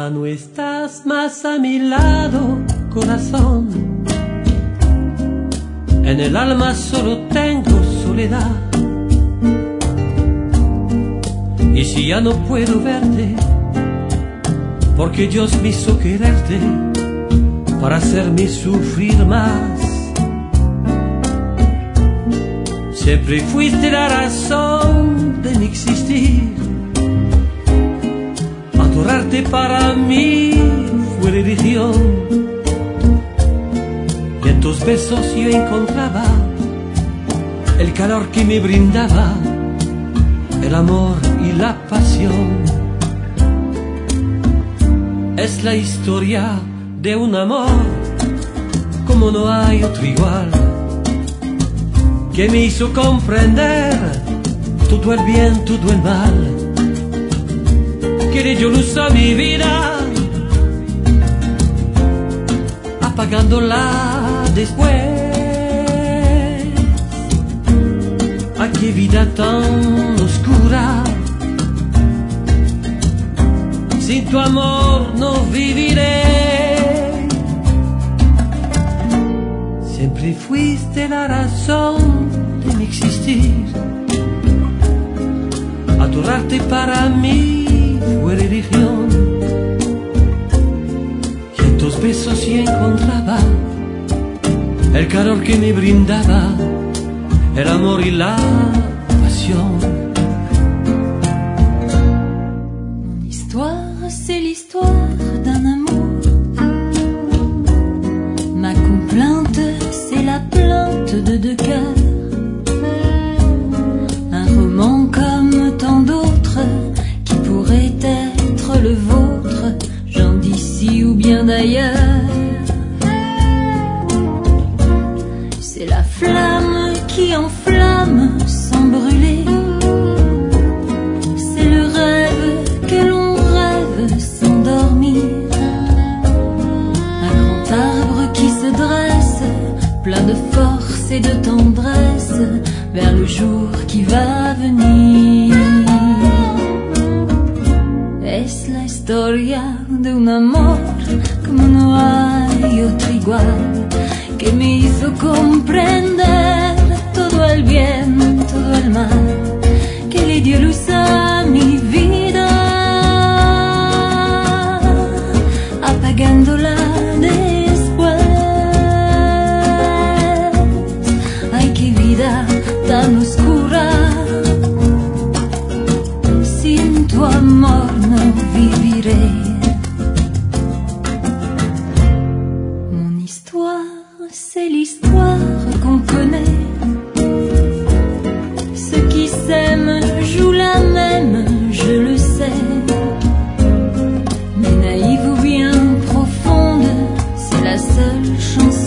Ya no estás más a mi lado, corazón. En el alma solo tengo soledad. Y si ya no puedo verte, porque Dios me hizo quererte para hacerme sufrir más. Siempre fuiste la razón de mi existir. Adorarte para mí fue religión. Y en tus besos yo encontraba el calor que me brindaba el amor y la pasión. Es la historia de un amor como no hay otro igual, que me hizo comprender todo el bien, todo el mal, que le dio luz a mi vida, apagándola después. ¡Ay, qué vida tan oscura! Sin tu amor no viviré. Siempre fuiste la razón de mi existir. Adorarte para mí fue religión. Y en tus besos yo encontraba el calor que me brindaba el amor y la pasión. Mon histoire, c'est l'histoire d'un amour. Ma complainte, c'est la plainte de deux cœurs. Un roman comme tant d'autres qui pourrait être le vôtre, gens d'ici ou bien d'ailleurs. C'est la flamme qui enflamme sans brûler. C'est le rêve que l'on rêve sans dormir. Un grand arbre qui se dresse, plein de force et de tendresse, vers le jour qui va venir. Es la historia de un amor como no hay otro igual, que me hizo comprender todo el bien, todo el mal, que le dio luz a mi vida, apagándola después. Ay, qué vida tan oscura, sin tu amor no viviré. C'est l'histoire qu'on connaît. Ceux qui s'aiment jouent la même, je le sais. Mais naïve ou bien profonde, c'est la seule chanson